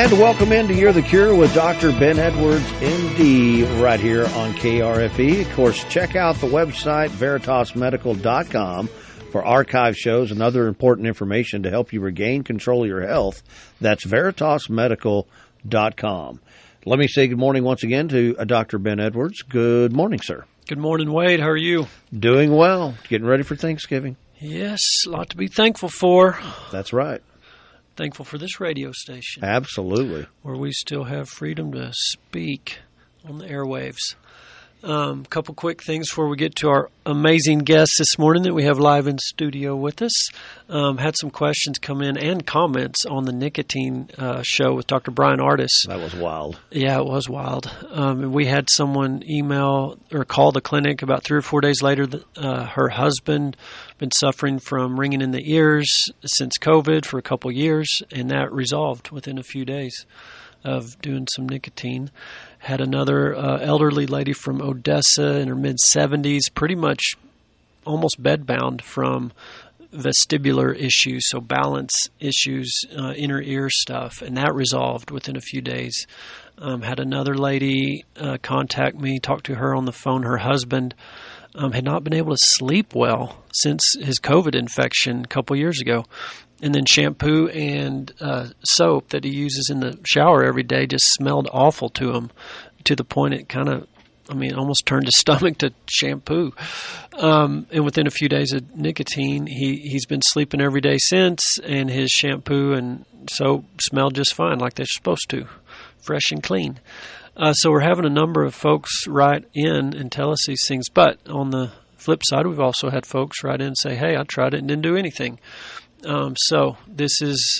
And welcome into You're the Cure with Dr. Ben Edwards, MD, right here on KRFE. Of course, check out the website, veritasmedical.com, for archive shows and other important information to help you regain control of your health. That's veritasmedical.com. Let me say good morning once again to Dr. Ben Edwards. Good morning, sir. Good morning, Wade. How are you? Doing well. Getting ready for Thanksgiving. Yes, a lot to be thankful for. That's right. Thankful for this radio station. Absolutely. Where we still have freedom to speak on the airwaves. A couple quick things before we get to our amazing guest this morning that we have live in studio with us. Had some questions come in and comments on the nicotine show with Dr. Brian Ardis. That was wild. Yeah, it was wild. We had someone email or call the clinic about 3 or 4 days later. Her husband been suffering from ringing in the ears since COVID for a couple years, and that resolved within a few days of doing some nicotine. Had another elderly lady from Odessa in her mid-70s, pretty much almost bedbound from vestibular issues, so balance issues, inner ear stuff, and that resolved within a few days. Had another lady contact me, talked to her on the phone. Her husband had not been able to sleep well since his COVID infection a couple years ago. And then shampoo and soap that he uses in the shower every day just smelled awful to him, to the point it kind of, almost turned his stomach to shampoo. And within a few days of nicotine, he's been sleeping every day since, and his shampoo and soap smelled just fine, like they're supposed to, fresh and clean. So we're having a number of folks write in and tell us these things. But on the flip side, we've also had folks write in and say, hey, I tried it and didn't do anything. So this is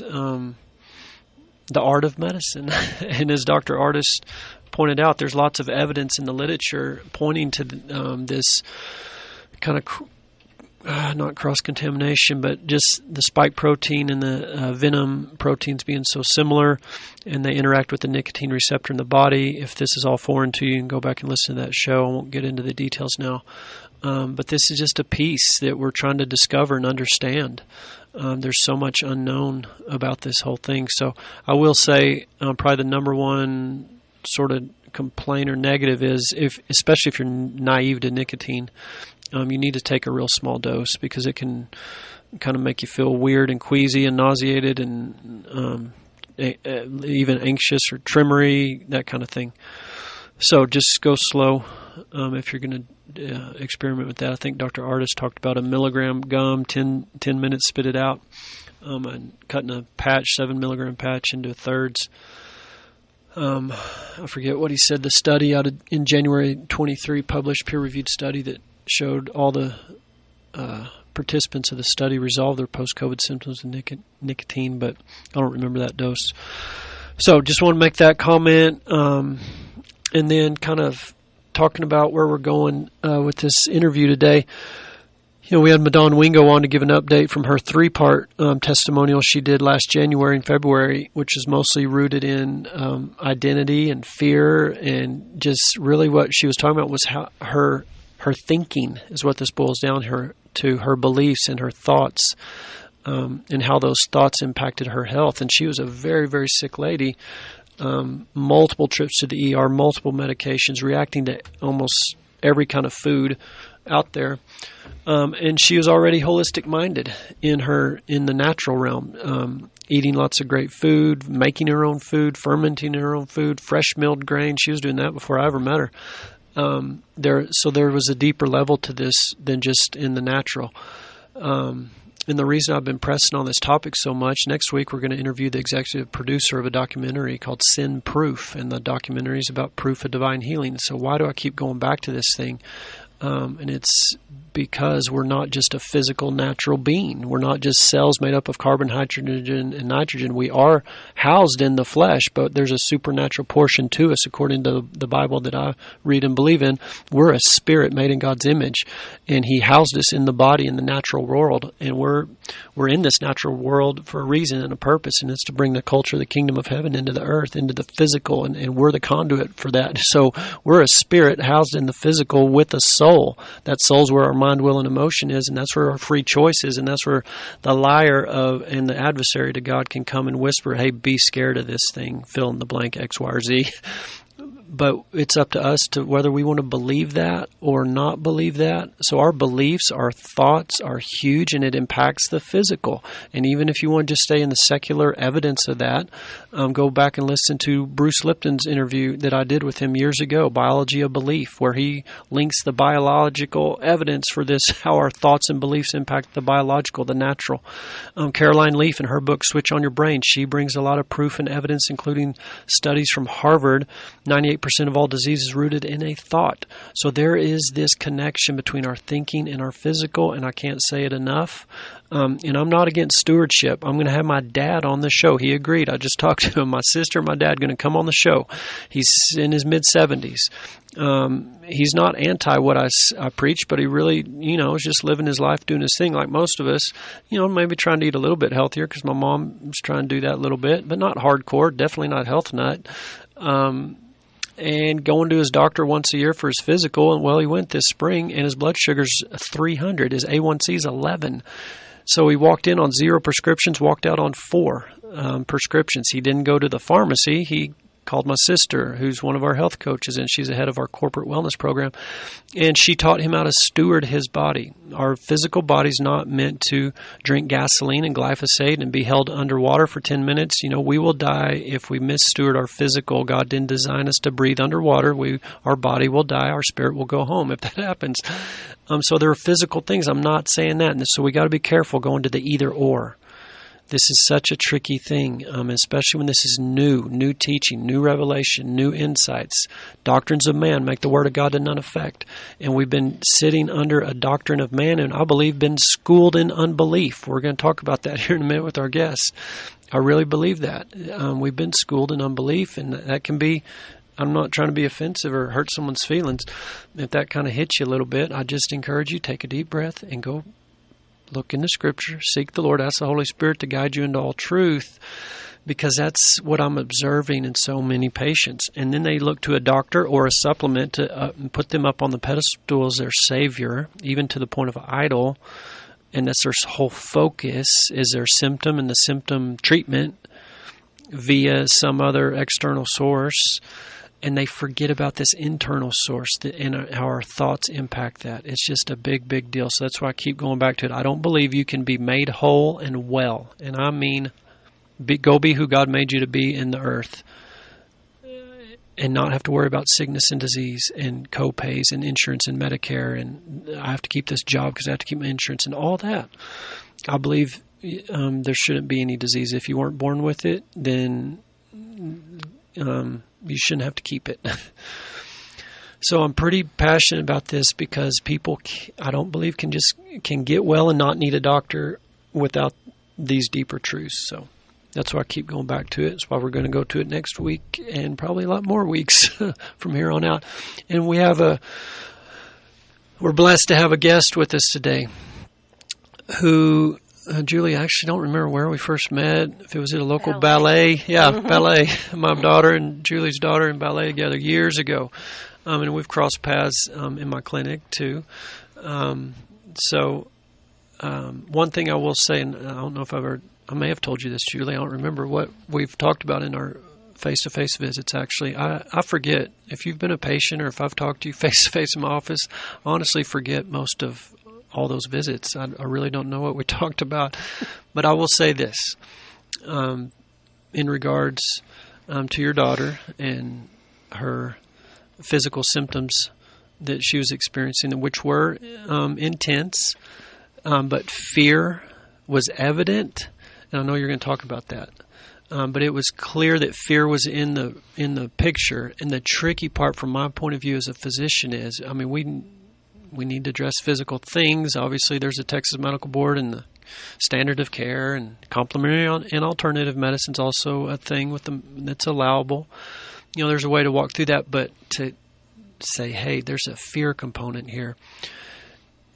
the art of medicine. And as Dr. Ardis pointed out, there's lots of evidence in the literature pointing to this kind of, not cross-contamination, but just the spike protein and the venom proteins being so similar, and they interact with the nicotine receptor in the body. If this is all foreign to you, you can go back and listen to that show. I won't get into the details now. But this is just a piece that we're trying to discover and understand. There's so much unknown about this whole thing. So I will say probably the number one sort of complaint or negative is, especially if you're naive to nicotine, you need to take a real small dose, because it can kind of make you feel weird and queasy and nauseated and even anxious or tremory, that kind of thing. So just go slow if you're going to experiment with that. I think Dr. Ardis talked about a milligram gum, 10 minutes, spit it out, and cutting a patch, 7 milligram patch into thirds. I forget what he said. The study out in January 23 published peer-reviewed study that showed all the participants of the study resolved their post-COVID symptoms with nicotine, but I don't remember that dose. So just want to make that comment, and then kind of talking about where we're going with this interview today. We had Madon Wingo on to give an update from her 3-part testimonial she did last January and February, which is mostly rooted in identity and fear, and just really what she was talking about was how her thinking is what this boils down to, her beliefs and her thoughts, and how those thoughts impacted her health. And she was a very, very sick lady. Multiple trips to the ER, multiple medications, reacting to almost every kind of food out there. And she was already holistic minded in the natural realm, eating lots of great food, making her own food, fermenting her own food, fresh milled grain. She was doing that before I ever met her. So there was a deeper level to this than just in the natural. And the reason I've been pressing on this topic so much, next week we're going to interview the executive producer of a documentary called Sin Proof, and the documentary is about proof of divine healing. So why do I keep going back to this thing? And it's because we're not just a physical, natural being. We're not just cells made up of carbon, hydrogen, and nitrogen. We are housed in the flesh, but there's a supernatural portion to us. According to the Bible that I read and believe in, we're a spirit made in God's image, and He housed us in the body in the natural world, and we're we're in this natural world for a reason and a purpose, and it's to bring the culture of the kingdom of heaven into the earth, into the physical, and we're the conduit for that. So we're a spirit housed in the physical with a soul. That soul's where our mind, will, and emotion is, and that's where our free choice is, and that's where the liar and the adversary to God can come and whisper, hey, be scared of this thing, fill in the blank, X, Y, or Z. But it's up to us to whether we want to believe that or not believe that. So our beliefs, our thoughts are huge, and it impacts the physical. And even if you want to just stay in the secular evidence of that, go back and listen to Bruce Lipton's interview that I did with him years ago, Biology of Belief, where he links the biological evidence for this, how our thoughts and beliefs impact the biological, the natural. Caroline Leaf, in her book, Switch on Your Brain, she brings a lot of proof and evidence, including studies from Harvard. 98% of all disease is rooted in a thought. So there is this connection between our thinking and our physical, and I can't say it enough. And I'm not against stewardship. I'm going to have my dad on the show. He agreed. I just talked to him. My sister and my dad are going to come on the show. He's in his mid-70s. He's not anti what I preach, but he really, is just living his life, doing his thing like most of us. Maybe trying to eat a little bit healthier because my mom's trying to do that a little bit, but not hardcore, definitely not health nut. And going to his doctor once a year for his physical. And well, he went this spring and his blood sugar's 300. His A1C is 11. So he walked in on 0 prescriptions, walked out on 4 prescriptions. He didn't go to the pharmacy. He called my sister, who's one of our health coaches, and she's the head of our corporate wellness program. And she taught him how to steward his body. Our physical body's not meant to drink gasoline and glyphosate and be held underwater for 10 minutes. We will die if we missteward our physical. God didn't design us to breathe underwater. Our body will die. Our spirit will go home if that happens. So there are physical things. I'm not saying that. And so we got to be careful going to the either or. This is such a tricky thing, especially when this is new teaching, new revelation, new insights. Doctrines of man make the word of God to none effect. And we've been sitting under a doctrine of man, and I believe been schooled in unbelief. We're going to talk about that here in a minute with our guests. I really believe that. We've been schooled in unbelief, and that can be, I'm not trying to be offensive or hurt someone's feelings. If that kind of hits you a little bit, I just encourage you, take a deep breath and go look into Scripture, seek the Lord, ask the Holy Spirit to guide you into all truth, because that's what I'm observing in so many patients. And then they look to a doctor or a supplement to put them up on the pedestal as their savior, even to the point of idol, and that's their whole focus is their symptom and the symptom treatment via some other external source. And they forget about this internal source and how our thoughts impact that. It's just a big, big deal. So that's why I keep going back to it. I don't believe you can be made whole and well. And I mean, go be who God made you to be in the earth and not have to worry about sickness and disease and co-pays and insurance and Medicare. And I have to keep this job because I have to keep my insurance and all that. I believe there shouldn't be any disease. If you weren't born with it, then you shouldn't have to keep it. So I'm pretty passionate about this because people, I don't believe, can get well and not need a doctor without these deeper truths. So that's why I keep going back to it. That's why we're going to go to it next week and probably a lot more weeks from here on out. And we're blessed to have a guest with us today who, Julie, I actually don't remember where we first met. If it was at a local ballet. Yeah, ballet. My daughter and Julie's daughter in ballet together years ago. And we've crossed paths in my clinic too. So one thing I will say, and I don't know if I may have told you this, Julie, I don't remember what we've talked about in our face-to-face visits, actually. I forget. If you've been a patient or if I've talked to you face-to-face in my office, I honestly forget most of all those visits. I really don't know what we talked about. But I will say this, in regards to your daughter and her physical symptoms that she was experiencing, which were intense, but fear was evident. And I know you're going to talk about that. But it was clear that fear was in the picture. And the tricky part from my point of view as a physician is, I mean, we need to address physical things. Obviously, there's a Texas Medical Board and the standard of care, and complementary and alternative medicine is also a thing that's allowable. There's a way to walk through that, but to say, hey, there's a fear component here.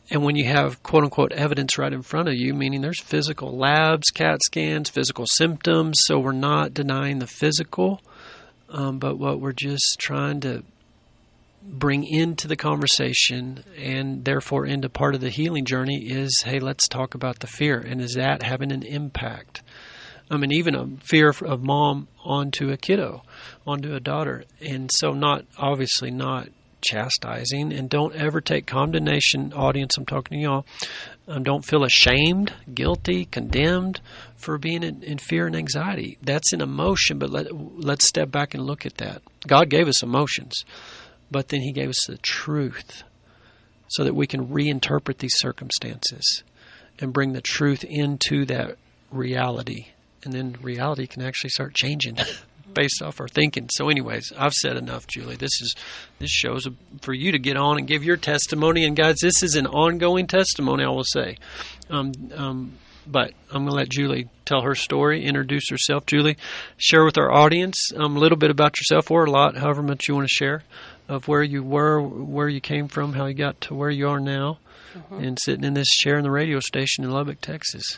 And when you have quote unquote evidence right in front of you, meaning there's physical labs, CAT scans, physical symptoms, so we're not denying the physical, but what we're just trying to bring into the conversation and therefore into part of the healing journey is, hey, let's talk about the fear. And is that having an impact? I mean, even a fear of mom onto a kiddo, onto a daughter. And so obviously not chastising, and don't ever take condemnation, audience, I'm talking to y'all. Don't feel ashamed, guilty, condemned for being in fear and anxiety. That's an emotion, but let's step back and look at that. God gave us emotions, but then he gave us the truth so that we can reinterpret these circumstances and bring the truth into that reality. And then reality can actually start changing based off our thinking. So anyways, I've said enough, Julie. This show's for you to get on and give your testimony. And guys, this is an ongoing testimony, I will say. But I'm going to let Julie tell her story, introduce herself. Julie, share with our audience a little bit about yourself, or a lot, however much you want to share, of where you were, where you came from, how you got to where you are now, and sitting in this chair in the radio station in Lubbock, Texas.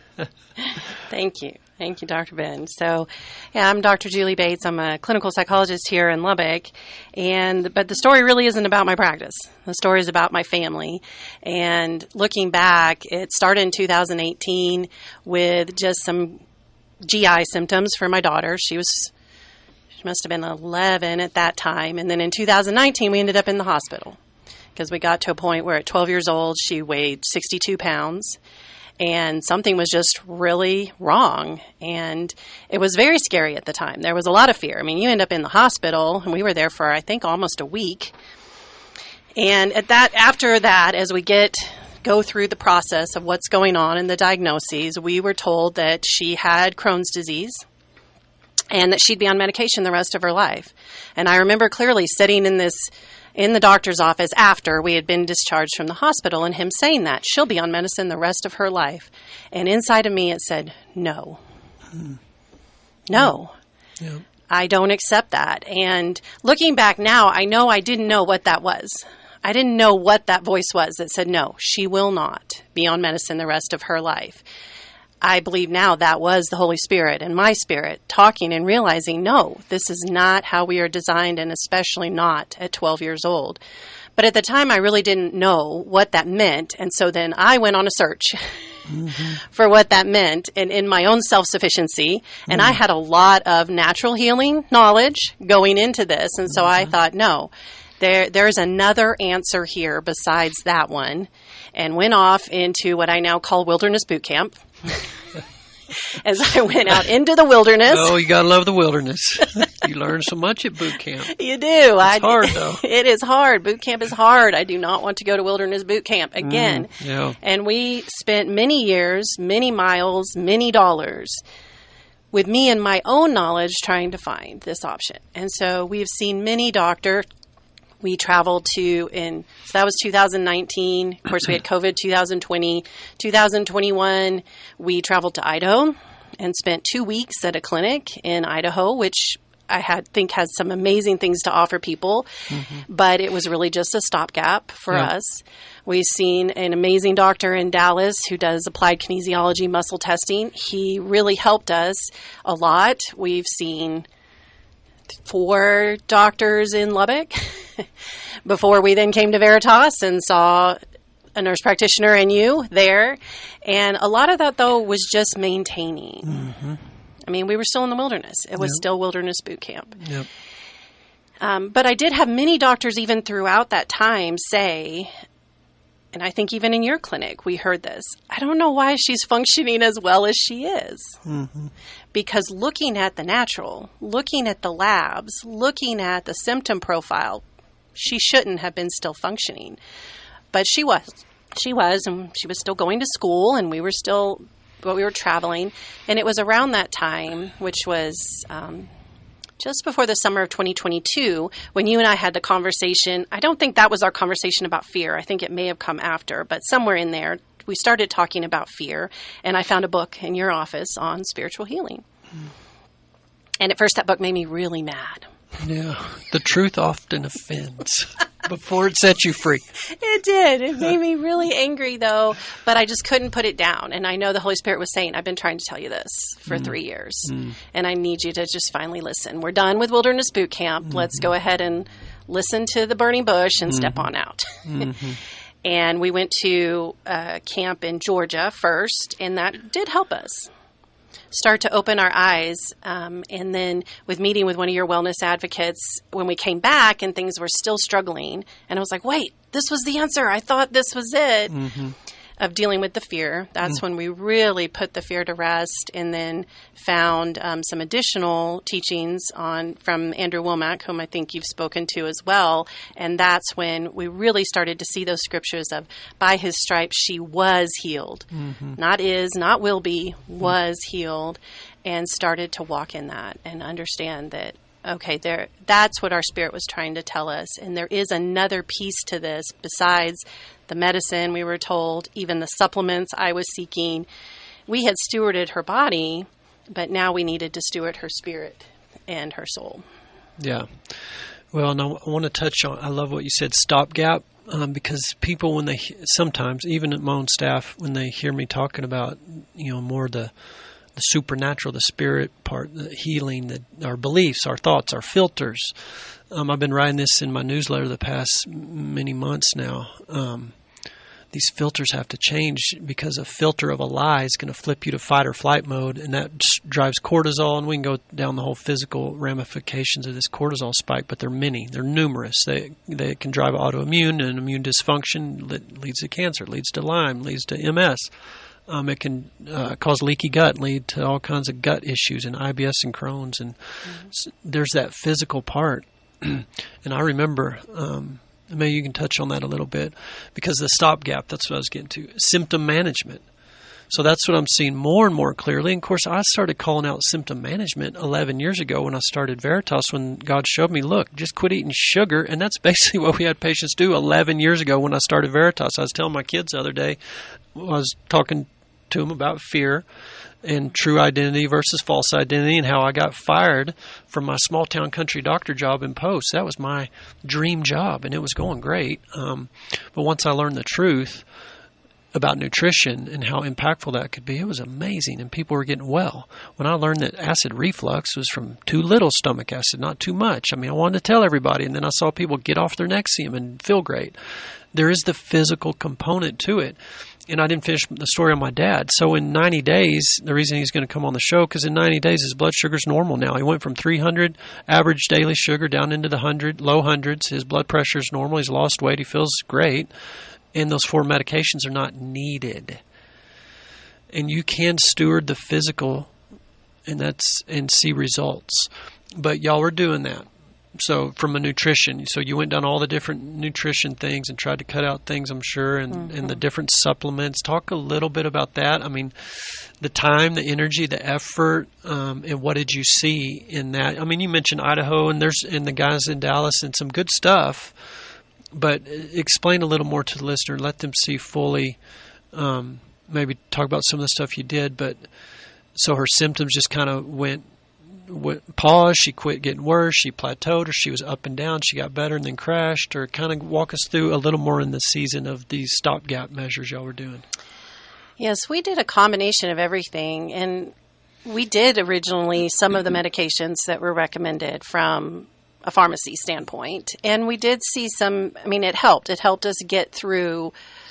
Thank you. Thank you, Dr. Ben. So, yeah, I'm Dr. Julie Bates. I'm a clinical psychologist here in Lubbock, but the story really isn't about my practice. The story is about my family. And looking back, it started in 2018 with just some GI symptoms for my daughter. She must have been 11 at that time. And then in 2019, we ended up in the hospital because we got to a point where at 12 years old, she weighed 62 pounds. And something was just really wrong. And it was very scary at the time. There was a lot of fear. I mean, you end up in the hospital, and we were there for, I think, almost a week. And after that, as we go through the process of what's going on and the diagnoses, we were told that she had Crohn's disease and that she'd be on medication the rest of her life. And I remember clearly sitting in the doctor's office after we had been discharged from the hospital, and him saying that she'll be on medicine the rest of her life. And inside of me it said, no. No. Yeah. I don't accept that. And looking back now, I know I didn't know what that was. I didn't know what that voice was that said, no, she will not be on medicine the rest of her life. I believe now that was the Holy Spirit and my spirit talking and realizing, no, this is not how we are designed, and especially not at 12 years old. But at the time, I really didn't know what that meant. And so then I went on a search for what that meant in my own self-sufficiency. And I had a lot of natural healing knowledge going into this. And so I thought, no, there's another answer here besides that one. And went off into what I now call wilderness boot camp. As I went out into the wilderness. Oh, you got to love the wilderness. You learn so much at boot camp. You do. It's hard, though. It is hard. Boot camp is hard. I do not want to go to wilderness boot camp again. Yeah. And we spent many years, many miles, many dollars with me and my own knowledge trying to find this option. And so we've seen many doctors. We traveled so that was 2019. Of course, we had COVID 2020. 2021, we traveled to Idaho and spent 2 weeks at a clinic in Idaho, which I think has some amazing things to offer people. But it was really just a stopgap for us. We've seen an amazing doctor in Dallas who does applied kinesiology muscle testing. He really helped us a lot. We've seen 4 doctors in Lubbock before we then came to Veritas and saw a nurse practitioner and you there. And a lot of that, though, was just maintaining. I mean, we were still in the wilderness. It was still wilderness boot camp. But I did have many doctors even throughout that time say, and I think even in your clinic, we heard this, I don't know why she's functioning as well as she is. Because looking at the natural, looking at the labs, looking at the symptom profile, she shouldn't have been still functioning. But she was. She was, and she was still going to school, and we were traveling. And it was around that time, which was just before the summer of 2022, when you and I had the conversation. I don't think that was our conversation about fear. I think it may have come after, but somewhere in there, we started talking about fear, and I found a book in your office on spiritual healing. And at first, that book made me really mad. Yeah, the truth often offends. Before it set you free. It did. It made me really angry, though, but I just couldn't put it down. And I know the Holy Spirit was saying, I've been trying to tell you this for 3 years, and I need you to just finally listen. We're done with Wilderness Boot Camp. Let's go ahead and listen to the burning bush and step on out. And we went to camp in Georgia first, and that did help us start to open our eyes. And then with meeting with one of your wellness advocates, when we came back and things were still struggling, and I was like, wait, this was the answer. I thought this was it. Of dealing with the fear. That's when we really put the fear to rest, and then found some additional teachings from Andrew Womack, whom I think you've spoken to as well. And that's when we really started to see those scriptures of, by his stripes she was healed. Not is, not will be, was healed, and started to walk in that and understand that, okay, that's what our Spirit was trying to tell us. And there is another piece to this besides the medicine we were told, even the supplements I was seeking. We had stewarded her body, but now we needed to steward her spirit and her soul. Yeah. Well, and I want to touch on, I love what you said, stopgap, because people, when they, sometimes, even at my own staff, when they hear me talking about, more the supernatural, the spirit part, the healing, our beliefs, our thoughts, our filters. I've been writing this in my newsletter the past many months now. These filters have to change, because a filter of a lie is going to flip you to fight or flight mode, and that drives cortisol, and we can go down the whole physical ramifications of this cortisol spike, but they're numerous. They can drive autoimmune and immune dysfunction, leads to cancer, leads to Lyme, leads to MS. It can cause leaky gut, lead to all kinds of gut issues and IBS and Crohn's, and there's that physical part. And I remember, maybe you can touch on that a little bit, because the stopgap, that's what I was getting to, symptom management. So that's what I'm seeing more and more clearly. And of course, I started calling out symptom management 11 years ago when I started Veritas, when God showed me, look, just quit eating sugar. And that's basically what we had patients do 11 years ago when I started Veritas. I was telling my kids the other day, I was talking to them about fear and true identity versus false identity, and how I got fired from my small town country doctor job in Post. That was my dream job, and it was going great. But once I learned the truth about nutrition and how impactful that could be, it was amazing, and people were getting well. When I learned that acid reflux was from too little stomach acid, not too much. I wanted to tell everybody, and then I saw people get off their Nexium and feel great. There is the physical component to it. And I didn't finish the story on my dad. So in 90 days, the reason he's going to come on the show, because in 90 days his blood sugar's normal now. He went from 300 average daily sugar down into the low hundreds. His blood pressure is normal. He's lost weight. He feels great. And those 4 medications are not needed. And you can steward the physical and see results. But y'all were doing that. So from a nutrition, so you went down all the different nutrition things and tried to cut out things, I'm sure, and the different supplements. Talk a little bit about that. The time, the energy, the effort, and what did you see in that? You mentioned Idaho, and the guys in Dallas, and some good stuff. But explain a little more to the listener. Let them see fully. Maybe talk about some of the stuff you did. But so her symptoms just kind of went pause, she quit getting worse, she plateaued, or she was up and down, she got better and then crashed, or kind of walk us through a little more in the season of these stopgap measures y'all were doing. Yes, we did a combination of everything, and we did originally some of the medications that were recommended from a pharmacy standpoint, and we did see some, it helped us get through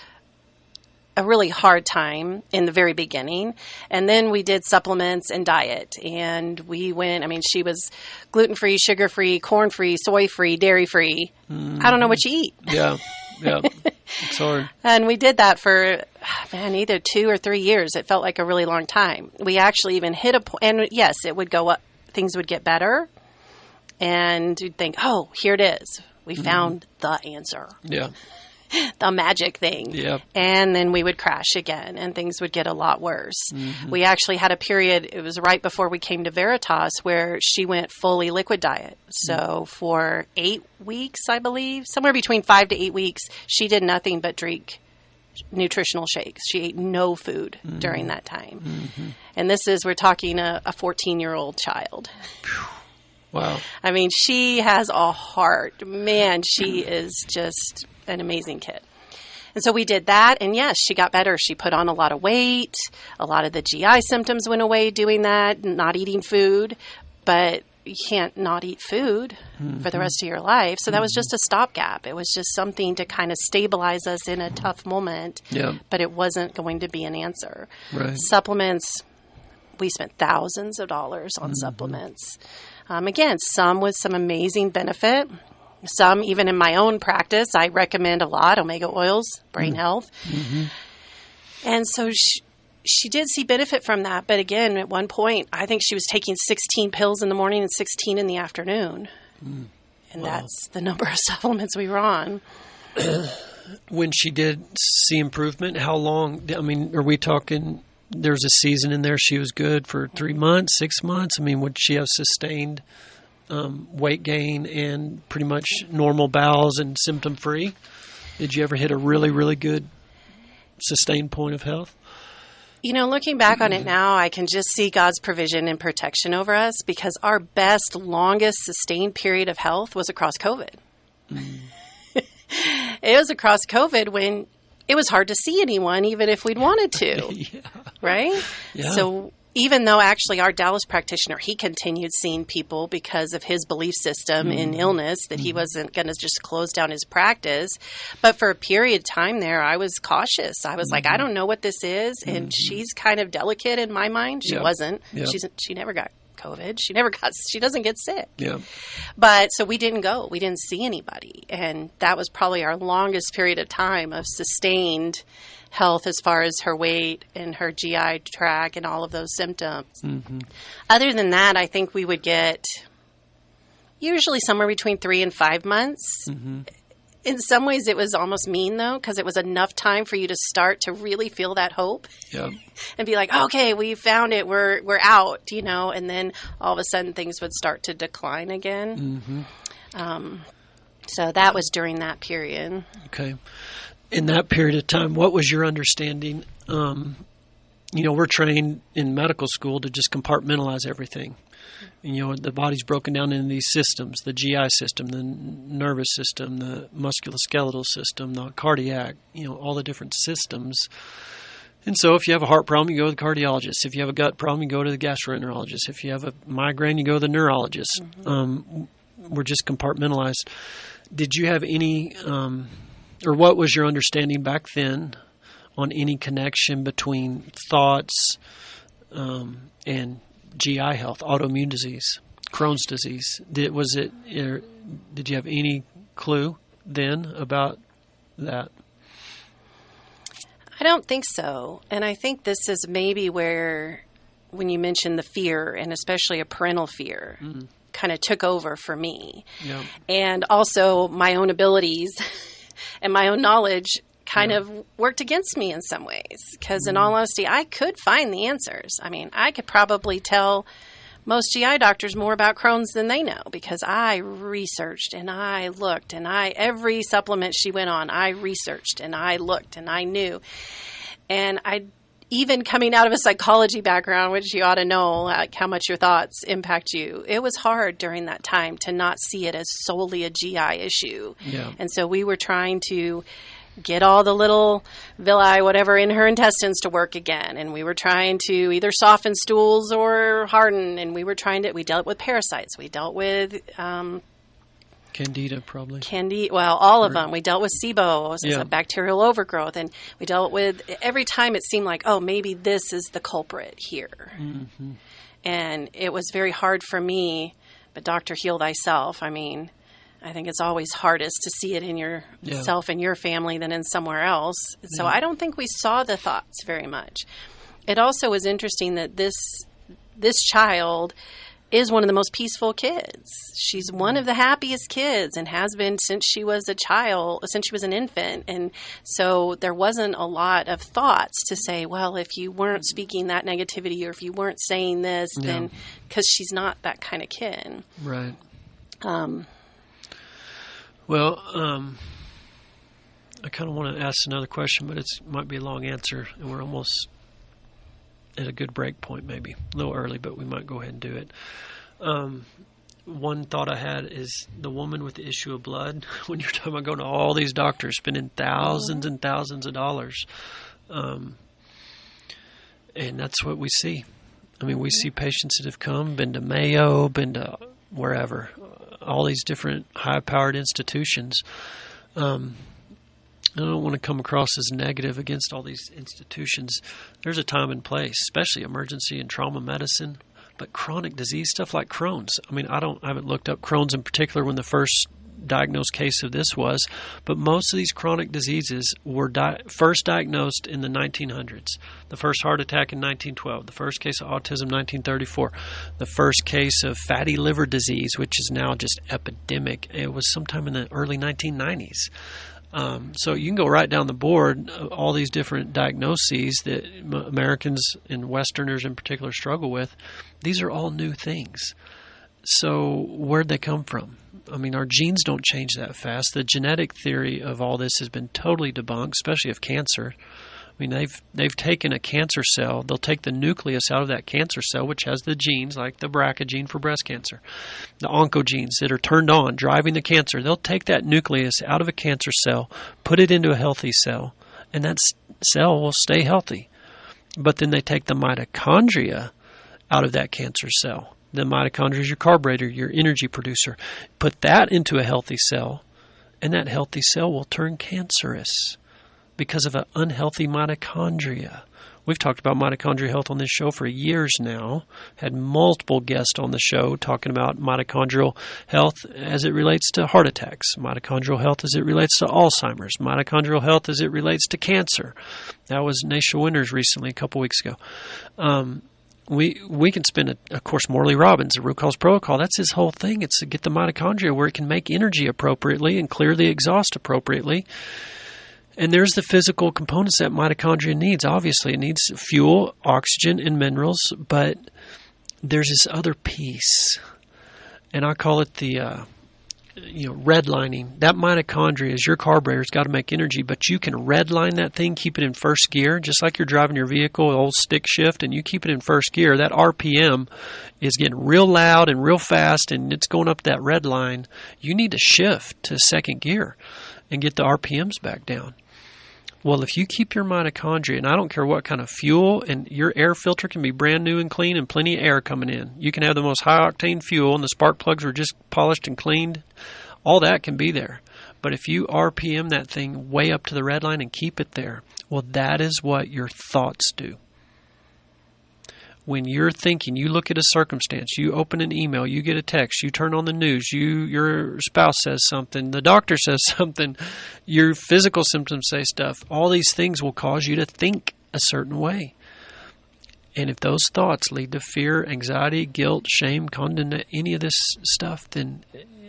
a really hard time in the very beginning. And then we did supplements and diet. And we went, she was gluten-free, sugar-free, corn-free, soy-free, dairy-free. I don't know what you eat. Yeah. It's hard. And we did that for, either 2 or 3 years. It felt like a really long time. We actually even hit a point, and yes, it would go up. Things would get better. And you'd think, oh, here it is. We found the answer. Yeah. The magic thing. Yep. And then we would crash again and things would get a lot worse. We actually had a period, it was right before we came to Veritas, where she went fully liquid diet. So for 8 weeks, I believe, somewhere between 5 to 8 weeks, she did nothing but drink nutritional shakes. She ate no food during that time. And we're talking a 14-year-old child. Wow. I mean, she has a heart. Man, she is just an amazing kid. And so we did that, and yes, she got better. She put on a lot of weight. A lot of the GI symptoms went away doing that, not eating food. But you can't not eat food for the rest of your life. So that was just a stopgap. It was just something to kind of stabilize us in a tough moment. Yeah. But it wasn't going to be an answer. Right. Supplements, we spent thousands of dollars on supplements. Again, some with some amazing benefit. Some, even in my own practice, I recommend a lot. Omega oils, brain health. And so she did see benefit from that. But again, at one point, I think she was taking 16 pills in the morning and 16 in the afternoon. And that's the number of supplements we were on. When she did see improvement, how long? I mean, are we talking there's a season in there she was good for 3 months, 6 months? I mean, would she have sustained weight gain and pretty much normal bowels and symptom-free? Did you ever hit a really, really good sustained point of health? You know, looking back on it now, I can just see God's provision and protection over us, because our best, longest sustained period of health was across COVID. It was across COVID when it was hard to see anyone, even if we'd wanted to. Yeah. Right? Yeah. So even though actually our Dallas practitioner, he continued seeing people because of his belief system in illness, that he wasn't going to just close down his practice. But for a period of time there, I was cautious. I was like, I don't know what this is. And she's kind of delicate in my mind. She wasn't. Yep. She never got COVID. She doesn't get sick. Yeah. But so we didn't go. We didn't see anybody. And that was probably our longest period of time of sustained health as far as her weight and her GI tract and all of those symptoms. Other than that, I think we would get usually somewhere between 3 and 5 months. In some ways, it was almost mean, though, because it was enough time for you to start to really feel that hope and be like, okay, we found it. We're out, you know, and then all of a sudden things would start to decline again. So that was during that period. Okay. In that period of time, what was your understanding? You know, we're trained in medical school to just compartmentalize everything. You know, the body's broken down into these systems: the GI system, the nervous system, the musculoskeletal system, the cardiac, you know, all the different systems. And so if you have a heart problem, you go to the cardiologist. If you have a gut problem, you go to the gastroenterologist. If you have a migraine, you go to the neurologist. We're just compartmentalized. Did you have any... or what was your understanding back then on any connection between thoughts and GI health, autoimmune disease, Crohn's disease? Did you have any clue then about that? I don't think so. And I think this is maybe where, when you mentioned the fear, and especially a parental fear, kind of took over for me. Yeah. And also my own abilities and my own knowledge kind of worked against me in some ways. Because in all honesty, I could find the answers. I mean, I could probably tell most GI doctors more about Crohn's than they know, because I researched and I looked and every supplement she went on, I researched and I looked and I knew. And even coming out of a psychology background, which you ought to know, like how much your thoughts impact you, it was hard during that time to not see it as solely a GI issue. Yeah. And so we were trying to get all the little villi, whatever, in her intestines to work again. And we were trying to either soften stools or harden. And we dealt with parasites. We dealt with... Candida, probably. Well, all of them. We dealt with SIBO, a bacterial overgrowth. And we dealt with, every time it seemed like, oh, maybe this is the culprit here. And it was very hard for me, but Dr. Heal Thyself, I mean, I think it's always hardest to see it in yourself and your family than in somewhere else. So I don't think we saw the thoughts very much. It also was interesting that this child is one of the most peaceful kids. She's one of the happiest kids and has been since she was an infant. And so there wasn't a lot of thoughts to say, well, if you weren't speaking that negativity or if you weren't saying this, then because she's not that kind of kid. Right. I kind of want to ask another question, but it might be a long answer, and we're almost at a good break point, maybe. A little early, but we might go ahead and do it. one thought I had is the woman with the issue of blood. When you're talking about going to all these doctors, spending thousands and thousands of dollars, and that's what we see. I mean, we see patients that have been to Mayo, been to wherever, all these different high-powered institutions. I don't want to come across as negative against all these institutions. There's a time and place, especially emergency and trauma medicine. But chronic disease stuff like Crohn's. I mean, I haven't looked up Crohn's in particular when the first diagnosed case of this was, but most of these chronic diseases were first diagnosed in the 1900s. The first heart attack in 1912, the first case of autism 1934, the first case of fatty liver disease, which is now just epidemic. It was sometime in the early 1990s. So you can go right down the board, all these different diagnoses that Americans and Westerners in particular struggle with. These are all new things. So where'd they come from? I mean, our genes don't change that fast. The genetic theory of all this has been totally debunked, especially of cancer. I mean, they've taken a cancer cell. They'll take the nucleus out of that cancer cell, which has the genes, like the BRCA gene for breast cancer, the oncogenes that are turned on, driving the cancer. They'll take that nucleus out of a cancer cell, put it into a healthy cell, and that cell will stay healthy. But then they take the mitochondria out of that cancer cell. The mitochondria is your carburetor, your energy producer. Put that into a healthy cell, and that healthy cell will turn cancerous because of an unhealthy mitochondria. We've talked about mitochondrial health on this show for years now. Had multiple guests on the show talking about mitochondrial health as it relates to heart attacks, mitochondrial health as it relates to Alzheimer's, mitochondrial health as it relates to cancer. That was Naisha Winters recently, a couple weeks ago. We can spend, of course, Morley Robbins, the root cause protocol. That's his whole thing. It's to get the mitochondria where it can make energy appropriately and clear the exhaust appropriately. And there's the physical components that mitochondria needs. Obviously, it needs fuel, oxygen, and minerals, but there's this other piece, and I call it the redlining. That mitochondria is your carburetor. It's got to make energy, but you can redline that thing, keep it in first gear, just like you're driving your vehicle, old stick shift, and you keep it in first gear. That RPM is getting real loud and real fast, and it's going up that red line. You need to shift to second gear and get the RPMs back down. Well, if you keep your mitochondria, and I don't care what kind of fuel, and your air filter can be brand new and clean and plenty of air coming in. You can have the most high-octane fuel, and the spark plugs were just polished and cleaned. All that can be there. But if you RPM that thing way up to the red line and keep it there, well, that is what your thoughts do. When you're thinking, you look at a circumstance, you open an email, you get a text, you turn on the news, your spouse says something, the doctor says something, your physical symptoms say stuff, all these things will cause you to think a certain way. And if those thoughts lead to fear, anxiety, guilt, shame, condemnation, any of this stuff, then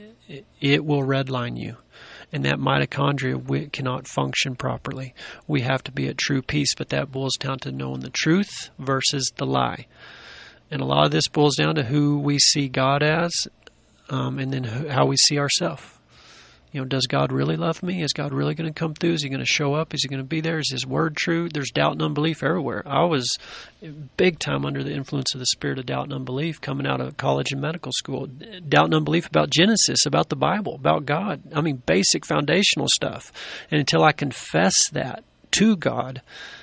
it will redline you. And that mitochondria cannot function properly. We have to be at true peace, but that boils down to knowing the truth versus the lie. And a lot of this boils down to who we see God as, and then how we see ourselves. Does God really love me? Is God really going to come through? Is He going to show up? Is He going to be there? Is His word true? There's doubt and unbelief everywhere. I was big time under the influence of the spirit of doubt and unbelief coming out of college and medical school. Doubt and unbelief about Genesis, about the Bible, about God. I mean, basic foundational stuff. And until I confess that to God,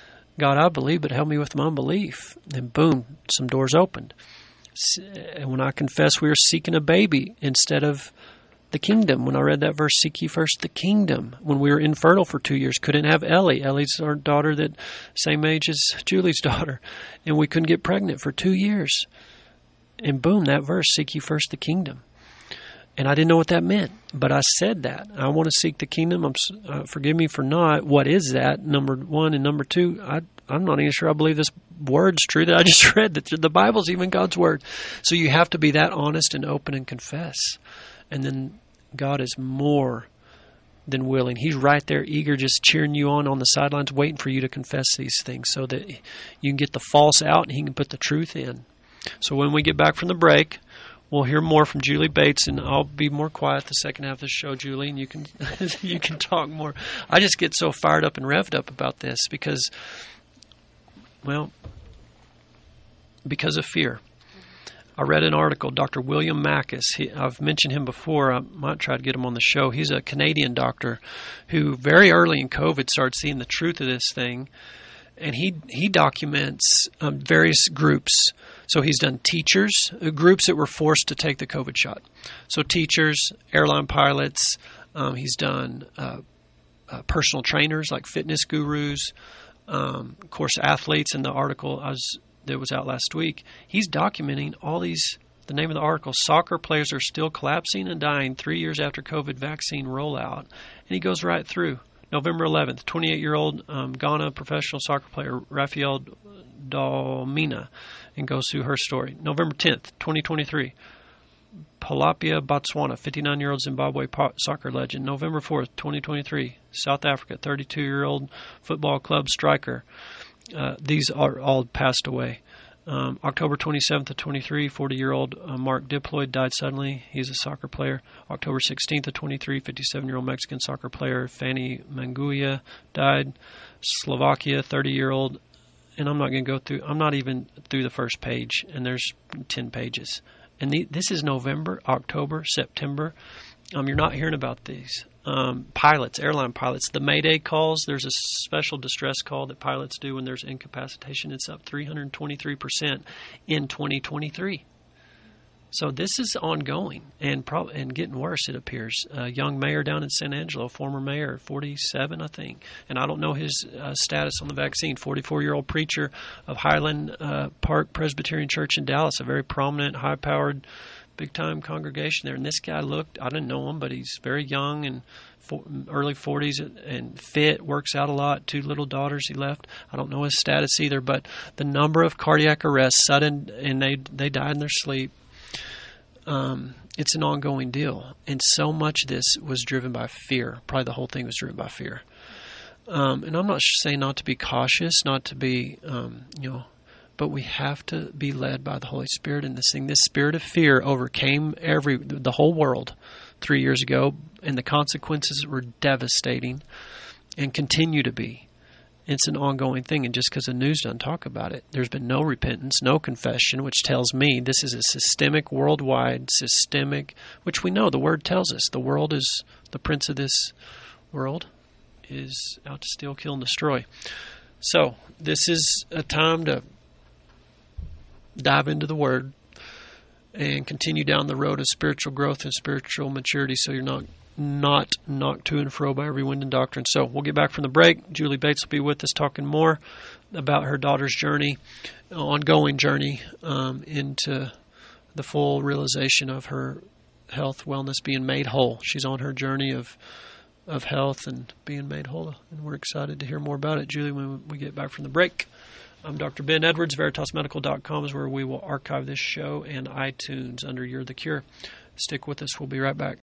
I believe, but help me with my unbelief. And boom, some doors opened. And when I confess we were seeking a baby instead of the kingdom. When I read that verse, seek ye first the kingdom. When we were infertile for 2 years, couldn't have Ellie. Ellie's our daughter, that same age as Julie's daughter. And we couldn't get pregnant for 2 years. And boom, that verse, seek ye first the kingdom. And I didn't know what that meant, but I said that. I want to seek the kingdom. Forgive me for not. What is that? Number one. And number two, I'm not even sure I believe this word's true that I just read. That the Bible's even God's word. So you have to be that honest and open and confess. And then God is more than willing. He's right there, eager, just cheering you on the sidelines, waiting for you to confess these things so that you can get the false out and He can put the truth in. So when we get back from the break, we'll hear more from Julie Bates, and I'll be more quiet the second half of the show, Julie, and you can you can talk more. I just get so fired up and revved up about this because of fear. I read an article, Dr. William Mackus. I've mentioned him before. I might try to get him on the show. He's a Canadian doctor who very early in COVID started seeing the truth of this thing. And he documents various groups. So he's done teachers, groups that were forced to take the COVID shot. So teachers, airline pilots. He's done personal trainers like fitness gurus, of course, athletes. In the article that was out last week, he's documenting all these. The name of the article: Soccer players are still collapsing and dying 3 years after COVID vaccine rollout. And he goes right through. November 11th, 28-year-old Ghana professional soccer player Rafael Dalmina, and goes through her story. November 10th, 2023, Palapia, Botswana, 59-year-old Zimbabwe soccer legend. November 4th, 2023, South Africa, 32-year-old football club striker. These are all passed away. October 27th of 23, 40-year-old Mark Diploid died suddenly. He's a soccer player. October 16th of 23, 57-year-old Mexican soccer player Fanny Manguia died. Slovakia, 30-year-old. And I'm not going to go through. I'm not even through the first page, and there's 10 pages. And this is November, October, September. You're not hearing about these. Pilots, airline pilots, the Mayday calls, there's a special distress call that pilots do when there's incapacitation. It's up 323% in 2023. So this is ongoing and getting worse, it appears. A young mayor down in San Angelo, former mayor, 47, I think, and I don't know his status on the vaccine, 44-year-old preacher of Highland Park Presbyterian Church in Dallas, a very prominent, high-powered, big-time congregation there. And this guy looked, I didn't know him, but he's very young and early 40s and fit, works out a lot, 2 little daughters he left. I don't know his status either, but the number of cardiac arrests, sudden, and they died in their sleep, it's an ongoing deal. And so much of this was driven by fear. Probably the whole thing was driven by fear. And I'm not saying not to be cautious, not to be, but we have to be led by the Holy Spirit in this thing. This spirit of fear overcame the whole world 3 years ago, and the consequences were devastating and continue to be. It's an ongoing thing, and just because the news doesn't talk about it, there's been no repentance, no confession, which tells me this is a systemic, worldwide, which we know the Word tells us. The world is, the prince of this world is out to steal, kill, and destroy. So this is a time to dive into the Word and continue down the road of spiritual growth and spiritual maturity, so you're not knocked to and fro by every wind and doctrine. So we'll get back from the break. Julie Bates will be with us talking more about her daughter's journey, ongoing journey into the full realization of her health, wellness, being made whole. She's on her journey of health and being made whole, and we're excited to hear more about it, Julie, when we get back from the break. I'm Dr. Ben Edwards. VeritasMedical.com is where we will archive this show, and iTunes under You're the Cure. Stick with us. We'll be right back.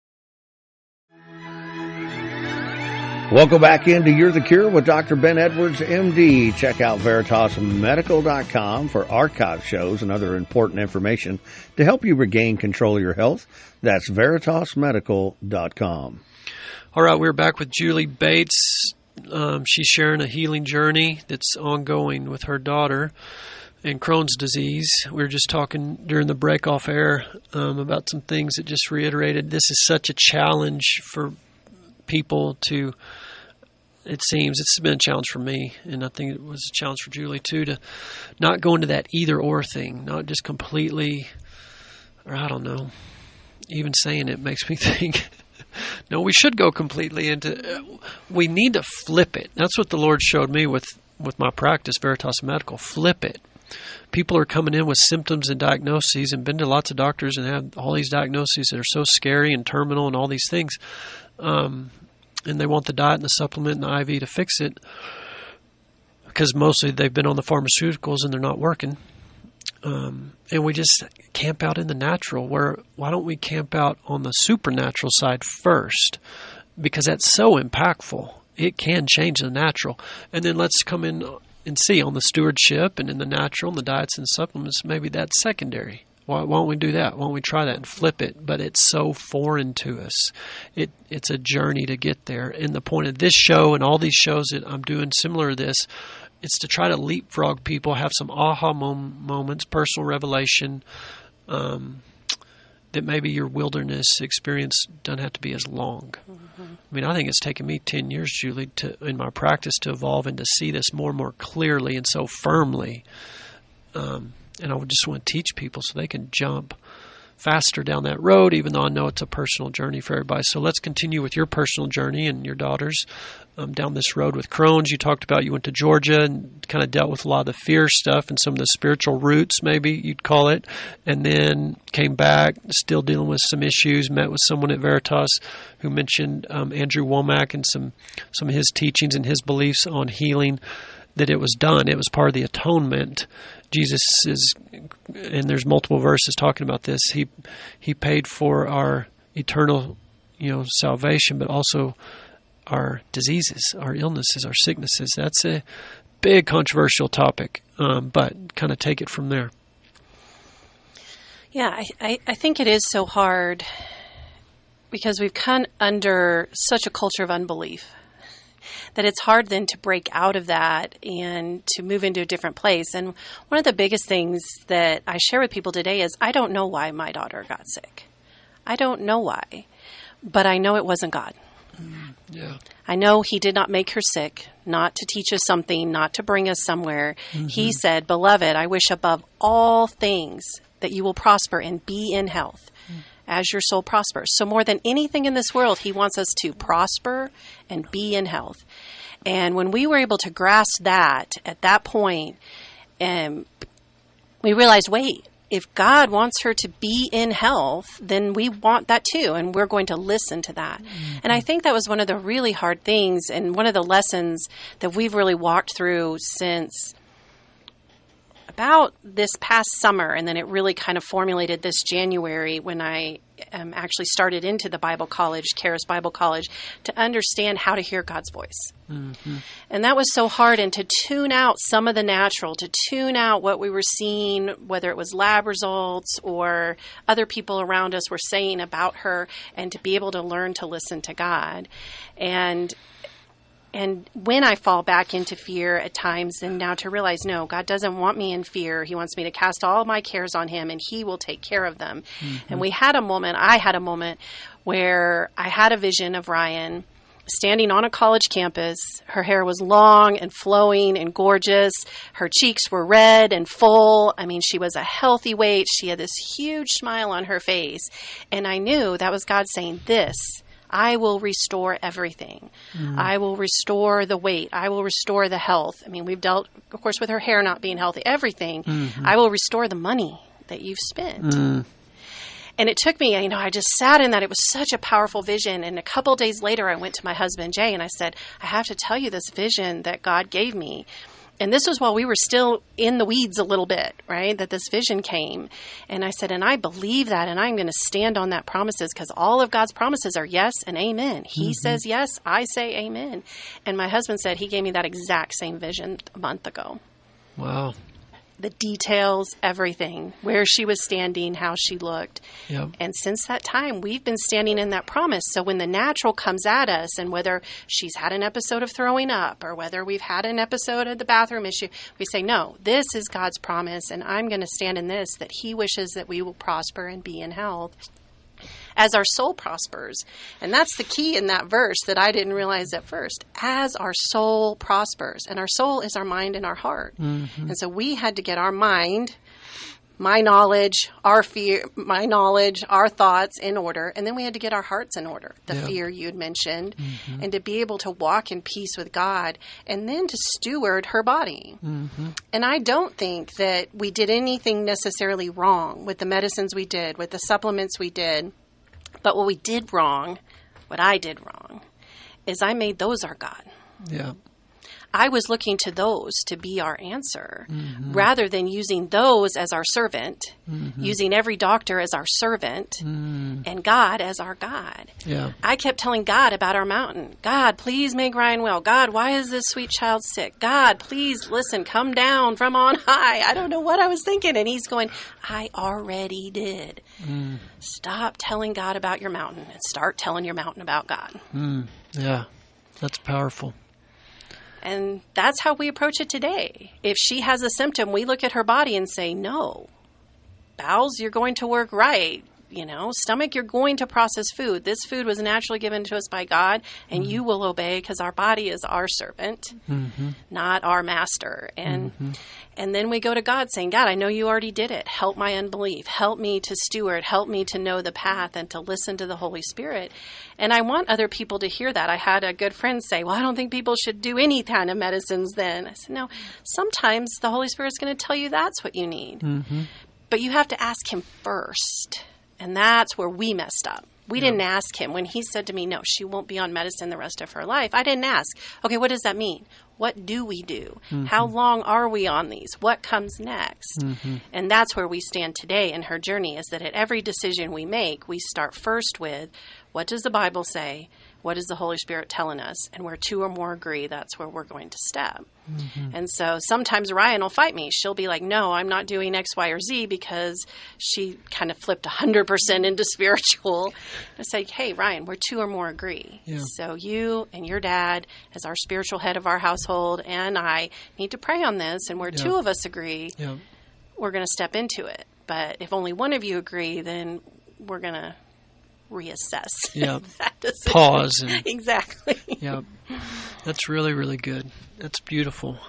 Welcome back into You're the Cure with Dr. Ben Edwards, MD. Check out VeritasMedical.com for archive shows and other important information to help you regain control of your health. That's VeritasMedical.com. All right, we're back with Julie Bates. She's sharing a healing journey that's ongoing with her daughter and Crohn's disease. We were just talking during the break off air about some things that just reiterated this is such a challenge for people to, it seems, it's been a challenge for me, and I think it was a challenge for Julie too, to not go into that either or thing, not just completely, or I don't know, even saying it makes me think, no, we should go completely into, we need to flip it. That's what the Lord showed me with my practice, Veritas Medical. Flip it. People are coming in with symptoms and diagnoses and been to lots of doctors and have all these diagnoses that are so scary and terminal and all these things. And they want the diet and the supplement and the IV to fix it because mostly they've been on the pharmaceuticals and they're not working. And we just camp out in the natural. Why don't we camp out on the supernatural side first? Because that's so impactful. It can change the natural. And then let's come in and see on the stewardship and in the natural and the diets and supplements, maybe that's secondary. Why don't we do that? Why don't we try that and flip it? But it's so foreign to us. It's a journey to get there. And the point of this show and all these shows that I'm doing similar to this, it's to try to leapfrog people, have some aha moments, personal revelation, that maybe your wilderness experience doesn't have to be as long. I mean, I think it's taken me 10 years, Julie, in my practice to evolve and to see this more and more clearly and so firmly. And I would just want to teach people so they can jump faster down that road, even though I know it's a personal journey for everybody. So let's continue with your personal journey and your daughters down this road with Crohn's. You talked about you went to Georgia and kind of dealt with a lot of the fear stuff and some of the spiritual roots, maybe you'd call it, and then came back, still dealing with some issues, met with someone at Veritas who mentioned Andrew Womack and some of his teachings and his beliefs on healing, that it was done. It was part of the atonement. Jesus is, and there's multiple verses talking about this. He paid for our eternal, salvation, but also our diseases, our illnesses, our sicknesses. That's a big controversial topic, but kind of take it from there. Yeah, I think it is so hard because we've come under such a culture of unbelief that it's hard then to break out of that and to move into a different place. And one of the biggest things that I share with people today is I don't know why my daughter got sick. I don't know why, but I know it wasn't God. Yeah. I know He did not make her sick, not to teach us something, not to bring us somewhere. He said, "Beloved, I wish above all things that you will prosper and be in health as your soul prospers." So more than anything in this world, He wants us to prosper and be in health. And when we were able to grasp that at that point, we realized, wait, if God wants her to be in health, then we want that too, and we're going to listen to that. And I think that was one of the really hard things and one of the lessons that we've really walked through since about this past summer, and then it really kind of formulated this January when I actually started into the Bible college, Charis Bible College, to understand how to hear God's voice. And that was so hard, and to tune out some of the natural, to tune out what we were seeing, whether it was lab results or other people around us were saying about her, and to be able to learn to listen to God. And when I fall back into fear at times, and now to realize, no, God doesn't want me in fear. He wants me to cast all my cares on Him, and He will take care of them. And I had a moment where I had a vision of Ryan standing on a college campus. Her hair was long and flowing and gorgeous. Her cheeks were red and full. I mean, she was a healthy weight. She had this huge smile on her face. And I knew that was God saying, I will restore everything. I will restore the weight. I will restore the health. I mean, we've dealt, of course, with her hair not being healthy, everything. I will restore the money that you've spent. And it took me, I just sat in that. It was such a powerful vision. And a couple of days later, I went to my husband, Jay, and I said, I have to tell you this vision that God gave me. And this was while we were still in the weeds a little bit, right, that this vision came. And I said, and I believe that, and I'm going to stand on that promises, because all of God's promises are yes and amen. He says yes, I say amen. And my husband said he gave me that exact same vision a month ago. Wow. The details, everything, where she was standing, how she looked. Yep. And since that time, we've been standing in that promise. So when the natural comes at us, and whether she's had an episode of throwing up or whether we've had an episode of the bathroom issue, we say, no, this is God's promise, and I'm going to stand in this, that He wishes that we will prosper and be in health as our soul prospers. And that's the key in that verse that I didn't realize at first. As our soul prospers. And our soul is our mind and our heart. And so we had to get our mind, my knowledge, our fear, my knowledge, our thoughts in order. And then we had to get our hearts in order. The fear you had mentioned. And to be able to walk in peace with God. And then to steward her body. And I don't think that we did anything necessarily wrong with the medicines we did, with the supplements we did. But what I did wrong, is I made those our God. Yeah. I was looking to those to be our answer rather than using those as our servant, using every doctor as our servant, and God as our God. Yeah. I kept telling God about our mountain. God, please make Ryan well. God, why is this sweet child sick? God, please listen, come down from on high. I don't know what I was thinking. And He's going, I already did. Stop telling God about your mountain and start telling your mountain about God. Yeah, that's powerful. And that's how we approach it today. If she has a symptom, we look at her body and say, no, Bowels, you're going to work right. Stomach, you're going to process food. This food was naturally given to us by God, and you will obey because our body is our servant, not our master. And then we go to God saying, God, I know you already did it. Help my unbelief. Help me to steward. Help me to know the path and to listen to the Holy Spirit. And I want other people to hear that. I had a good friend say, well, I don't think people should do any kind of medicines then. I said, no, sometimes the Holy Spirit is going to tell you that's what you need. But you have to ask him first. And that's where we messed up. We didn't ask him. When he said to me, no, she won't be on medicine the rest of her life, I didn't ask, okay, what does that mean? What do we do? How long are we on these? What comes next? And that's where we stand today in her journey, is that at every decision we make, we start first with, what does the Bible say? What is the Holy Spirit telling us? And where two or more agree, that's where we're going to step. And so sometimes Ryan will fight me. She'll be like, no, I'm not doing X, Y, or Z, because she kind of flipped 100% into spiritual. I say, hey, Ryan, where two or more agree. Yeah. So you and your dad, as our spiritual head of our household, and I need to pray on this. And where two of us agree, we're going to step into it. But if only one of you agree, then we're going to reassess. That decision. Pause. And, exactly. That's really, really good. That's beautiful.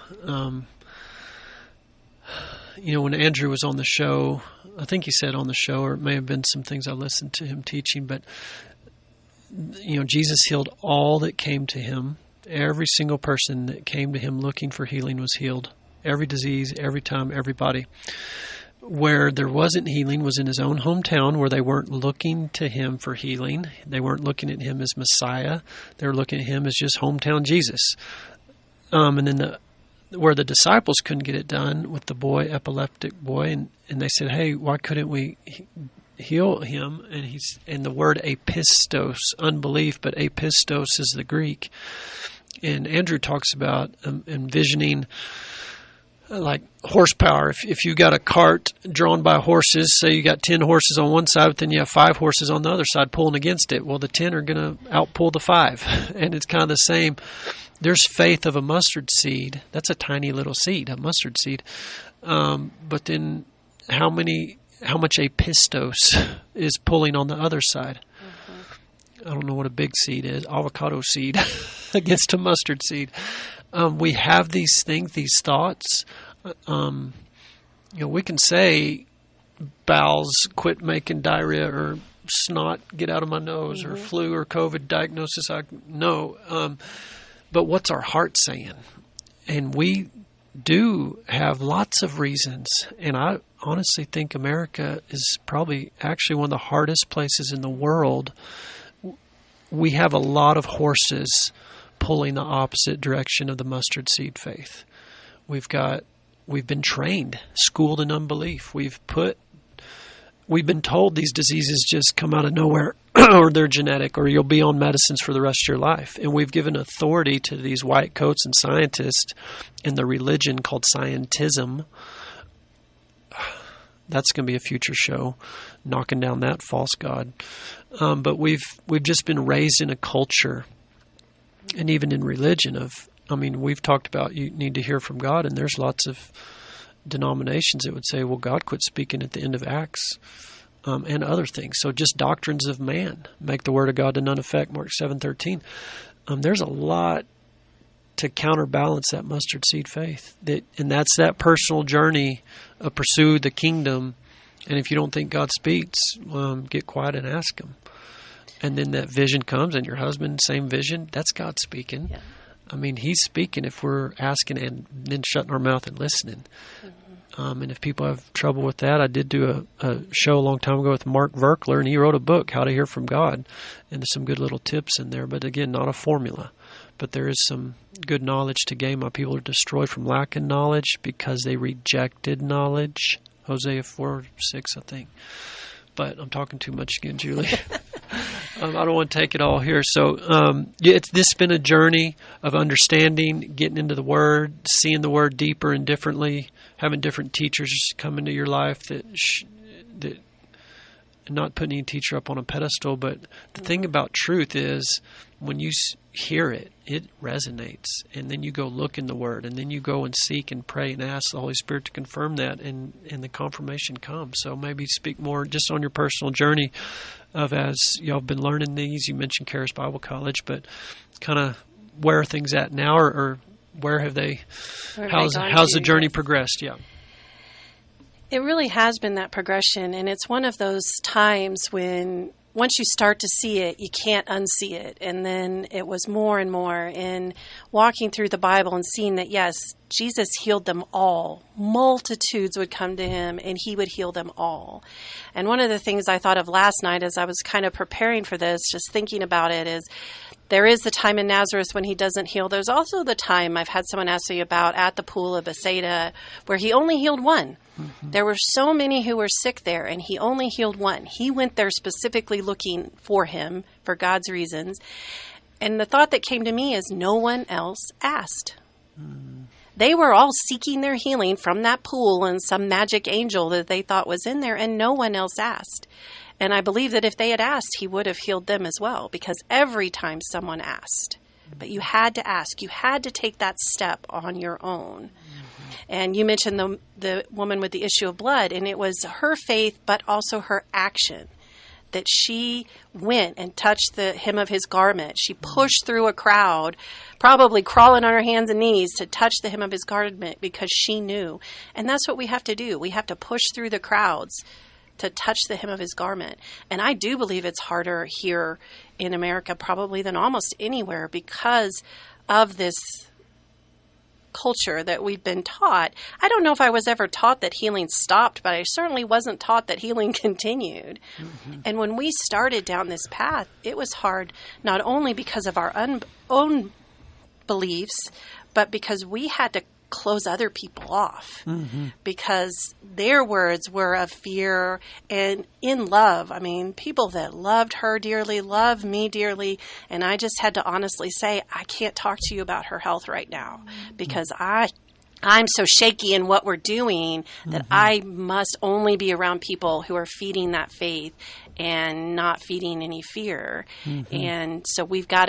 When Andrew was on the show, I think he said on the show, or it may have been some things I listened to him teaching, but, Jesus healed all that came to him. Every single person that came to him looking for healing was healed. Every disease, every time, everybody. Where there wasn't healing was in his own hometown, where they weren't looking to him for healing. They weren't looking at him as Messiah. They were looking at him as just hometown Jesus. And then where the disciples couldn't get it done with the epileptic boy, and they said, hey, why couldn't we heal him? And the word apistos, unbelief, but apistos is the Greek. And Andrew talks about envisioning like horsepower. If you got a cart drawn by horses, say you got 10 horses on one side, but then you have 5 horses on the other side pulling against it. Well, the 10 are going to outpull the 5. And it's kind of the same. There's faith of a mustard seed. That's a tiny little seed, a mustard seed. But then how much apistos is pulling on the other side? I don't know what a big seed is, avocado seed against a mustard seed. We have these things, these thoughts. We can say, bowels, quit making diarrhea, or snot, get out of my nose, or flu or COVID diagnosis. I know. But what's our heart saying? And we do have lots of reasons. And I honestly think America is probably actually one of the hardest places in the world. We have a lot of horses pulling the opposite direction of the mustard seed faith. We've been trained, schooled in unbelief. We've been told these diseases just come out of nowhere, or they're genetic, or you'll be on medicines for the rest of your life. And we've given authority to these white coats and scientists in the religion called scientism. That's going to be a future show, knocking down that false god. But we've just been raised in a culture, and even in religion we've talked about you need to hear from God, and there's lots of denominations that would say, well, God quit speaking at the end of Acts, and other things. So just doctrines of man make the word of God to none effect, Mark 7:13. There's a lot to counterbalance that mustard seed faith. And that's that personal journey of pursue the kingdom. And if you don't think God speaks, get quiet and ask him. And then that vision comes, and your husband, same vision. That's God speaking. Yeah. He's speaking if we're asking and then shutting our mouth and listening. And if people have trouble with that, I did do a show a long time ago with Mark Verkler, and he wrote a book, How to Hear from God. And there's some good little tips in there. But again, not a formula. But there is some good knowledge to gain. My people are destroyed from lack of knowledge because they rejected knowledge. Hosea 4:6, I think. But I'm talking too much again, Julie. I don't want to take it all here. So this has been a journey of understanding, getting into the Word, seeing the Word deeper and differently, having different teachers come into your life that not putting any teacher up on a pedestal, but the thing about truth is when you hear it, it resonates. And then you go look in the Word, and then you go and seek and pray and ask the Holy Spirit to confirm that, and the confirmation comes. So maybe speak more just on your personal journey of as y'all have been learning these. You mentioned Charis Bible College, but kind of where are things at now, or where have they, how's the journey progressed? Yeah. It really has been that progression, and it's one of those times when once you start to see it, you can't unsee it. And then it was more and more in walking through the Bible and seeing that, yes, Jesus healed them all. Multitudes would come to him, and he would heal them all. And one of the things I thought of last night as I was kind of preparing for this, just thinking about it, is there is the time in Nazareth when he doesn't heal. There's also the time I've had someone ask me about at the pool of Bethsaida where he only healed one. Mm-hmm. There were so many who were sick there, and he only healed one. He went there specifically looking for him for God's reasons. And the thought that came to me is no one else asked. Mm. They were all seeking their healing from that pool and some magic angel that they thought was in there, and no one else asked. And I believe that if they had asked, he would have healed them as well, because every time someone asked, but you had to ask, you had to take that step on your own. Mm-hmm. And you mentioned the woman with the issue of blood, and it was her faith, but also her action, that she went and touched the hem of his garment. She pushed through a crowd, probably crawling on her hands and knees to touch the hem of his garment because she knew. And that's what we have to do. We have to push through the crowds to touch the hem of his garment. And I do believe it's harder here in America probably than almost anywhere because of this culture that we've been taught. I don't know if I was ever taught that healing stopped, but I certainly wasn't taught that healing continued. Mm-hmm. And when we started down this path, it was hard not only because of our own beliefs, but because we had to close other people off, mm-hmm. because their words were of fear and in love. I mean, people that loved her dearly, loved me dearly, and I just had to honestly say, I can't talk to you about her health right now because I'm so shaky in what we're doing that mm-hmm. I must only be around people who are feeding that faith and not feeding any fear. Mm-hmm. And so we've got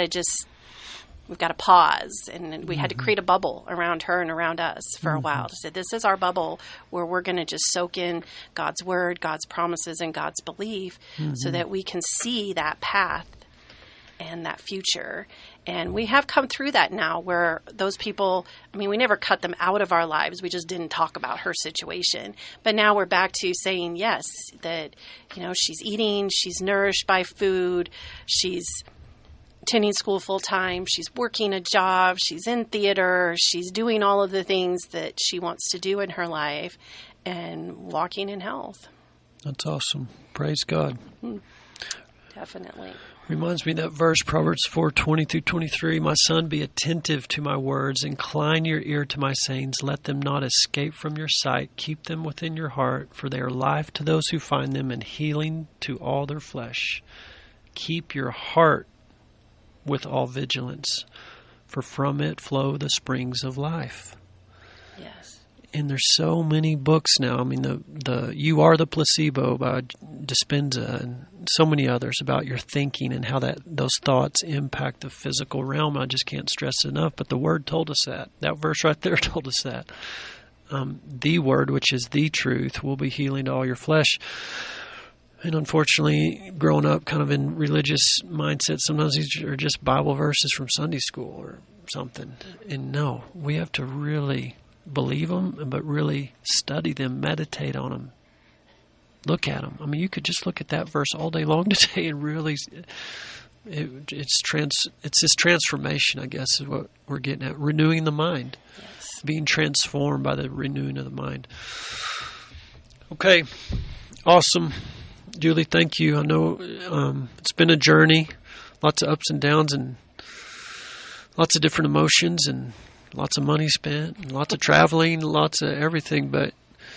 to pause, and we had to create a bubble around her and around us for a while to say, this is our bubble where we're going to just soak in God's word, God's promises, and God's belief so that we can see that path and that future. And we have come through that now where those people, I mean, we never cut them out of our lives. We just didn't talk about her situation. But now we're back to saying, yes, that, she's eating, she's nourished by food, she's attending school full time, she's working a job, she's in theater, she's doing all of the things that she wants to do in her life and walking in health. That's awesome. Praise God. Definitely. Reminds me of that verse, Proverbs 4:20-23. My son, be attentive to my words. Incline your ear to my sayings. Let them not escape from your sight. Keep them within your heart, for they are life to those who find them and healing to all their flesh. Keep your heart with all vigilance, for from it flow the springs of life. Yes. And there's so many books now. I mean, the You Are the Placebo by Dispenza and so many others about your thinking and how those thoughts impact the physical realm. I just can't stress it enough. But the Word told us that. That verse right there told us that. The Word, which is the truth, will be healing to all your flesh. And unfortunately, growing up kind of in religious mindset, sometimes these are just Bible verses from Sunday school or something. And no, we have to really believe them, but really study them, meditate on them, look at them. I mean, you could just look at that verse all day long today and really, it's this transformation, I guess, is what we're getting at. Renewing the mind, yes. Being transformed by the renewing of the mind. Okay, awesome. Julie, thank you. I know it's been a journey, lots of ups and downs and lots of different emotions and lots of money spent, and lots of traveling, lots of everything. But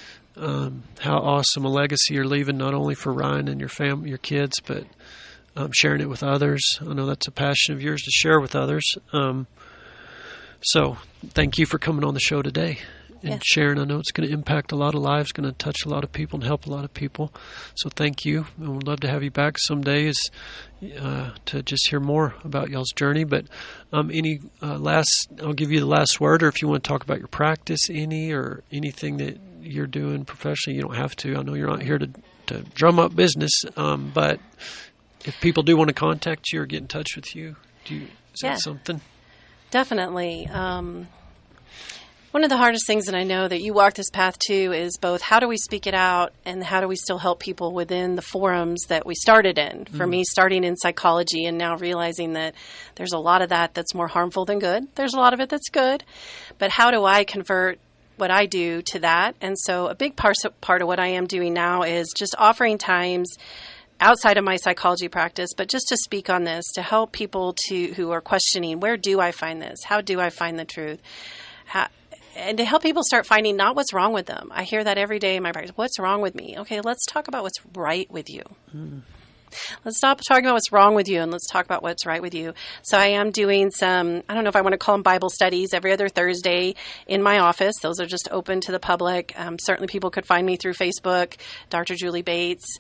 how awesome a legacy you're leaving, not only for Ryan and your family, your kids, but sharing it with others. I know that's a passion of yours to share with others. So thank you for coming on the show today. and sharing. I know it's going to impact a lot of lives, going to touch a lot of people and help a lot of people. So thank you. And we'd love to have you back someday to just hear more about y'all's journey. But I'll give you the last word, or if you want to talk about your practice, or anything that you're doing professionally, you don't have to. I know you're not here to drum up business, but if people do want to contact you or get in touch with you, is that something? Definitely. One of the hardest things that I know that you walk this path too is both how do we speak it out and how do we still help people within the forums that we started in. For me, starting in psychology and now realizing that there's a lot of that's more harmful than good. There's a lot of it that's good. But how do I convert what I do to that? And so a big part of what I am doing now is just offering times outside of my psychology practice, but just to speak on this, to help people who are questioning, where do I find this? How do I find the truth? And to help people start finding not what's wrong with them. I hear that every day in my practice. What's wrong with me? Okay, let's talk about what's right with you. Let's stop talking about what's wrong with you and let's talk about what's right with you. So I am doing some, I don't know if I want to call them Bible studies, every other Thursday in my office. Those are just open to the public. Certainly people could find me through Facebook, Dr. Julie Bates,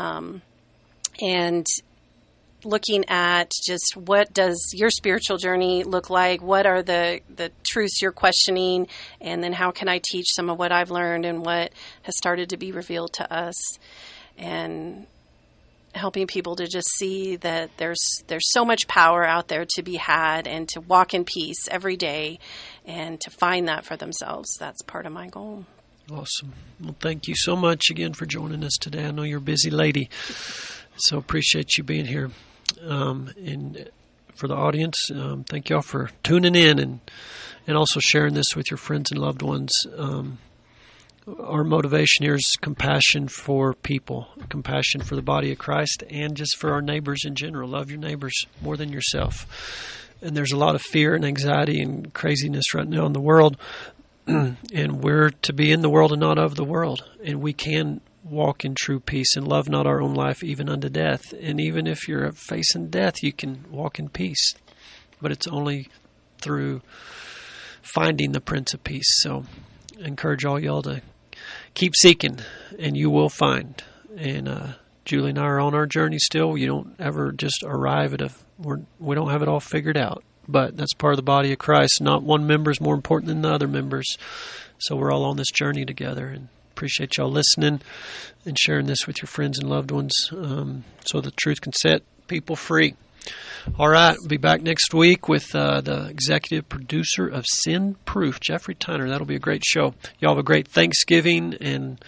and looking at just what does your spiritual journey look like? What are the truths you're questioning? And then how can I teach some of what I've learned and what has started to be revealed to us? And helping people to just see that there's so much power out there to be had and to walk in peace every day and to find that for themselves. That's part of my goal. Awesome. Well, thank you so much again for joining us today. I know you're a busy lady, so appreciate you being here. And for the audience, thank y'all for tuning in and also sharing this with your friends and loved ones. Our motivation here is compassion for people, compassion for the body of Christ, and just for our neighbors in general. Love your neighbors more than yourself. And there's a lot of fear and anxiety and craziness right now in the world. And we're to be in the world and not of the world. And we can walk in true peace and love not our own life even unto death. And even if you're facing death, you can walk in peace. But it's only through finding the Prince of Peace. So I encourage all y'all to keep seeking, and you will find. And Julie and I are on our journey still. You don't ever just arrive at we don't have it all figured out. But that's part of the body of Christ. Not one member is more important than the other members. So we're all on this journey together. And appreciate y'all listening and sharing this with your friends and loved ones so the truth can set people free. All right, we'll be back next week with the executive producer of Sin Proof, Jeffrey Tyner. That'll be a great show. Y'all have a great Thanksgiving, and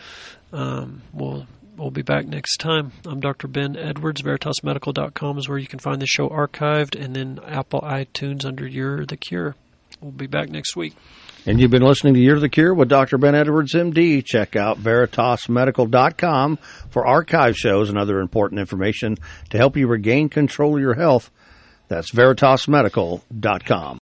we'll be back next time. I'm Dr. Ben Edwards. VeritasMedical.com is where you can find the show archived, and then Apple iTunes under You're the Cure. We'll be back next week. And you've been listening to You're the Cure with Dr. Ben Edwards, MD. Check out VeritasMedical.com for archive shows and other important information to help you regain control of your health. That's VeritasMedical.com.